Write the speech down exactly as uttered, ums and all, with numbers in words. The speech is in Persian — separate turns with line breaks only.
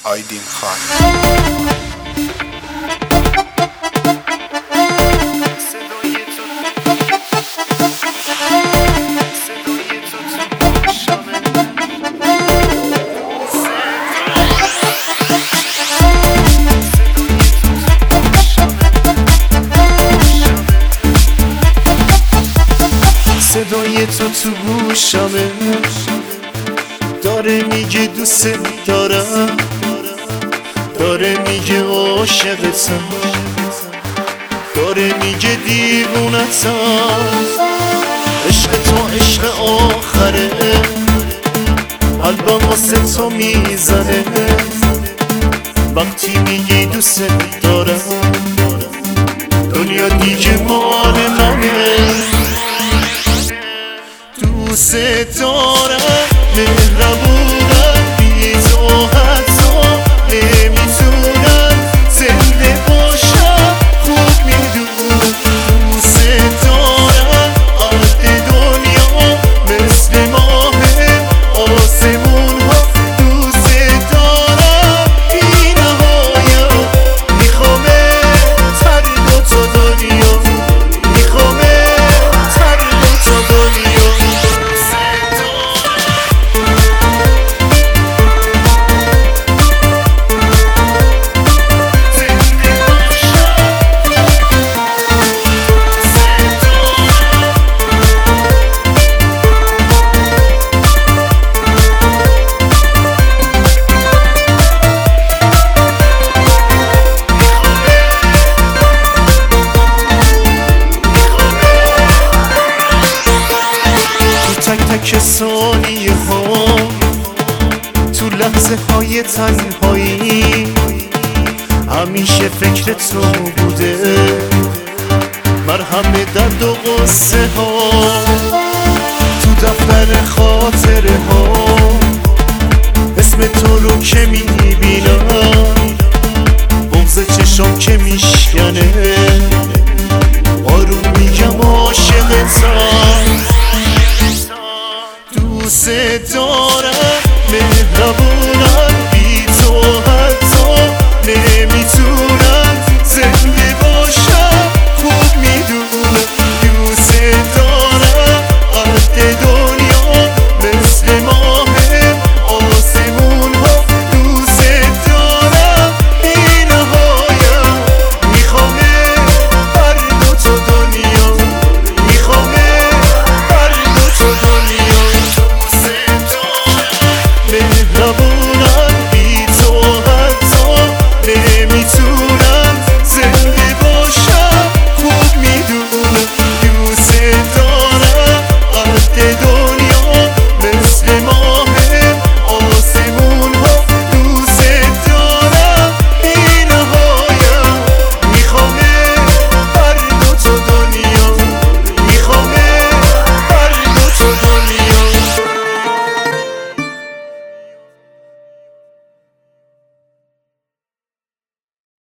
آیدین خان.
صدای تو تو گوشمه داره میگه دوست دارم، داره میگه عاشقتم، داره میگه دیوونتم. عشق تو عشق آخره، قلبم واسه تو میزنه وقتی میگی دوست دارم. دنیا دیگه مال منه، دوست دارم، مهربونم، بی تو حتی نمیتونم زنده باشم. خوب میدونم دوست دارم، قد دنیا مثل ماه آسمون ها. دوست دارم بی نهایت، میخوامه تر دو تا دنیا، میخوامه تر دو تا دنیا. تک ثانیه ها تو لحظه های تنهایی همیشه فکر تو بوده، مرهم درد و غصه ها تو دفتر خاطره ها. اسم تو رو که میبینم بغض چشام که میشکنه، آروم میگم عاشقتم. دوست دارم، مهربونم،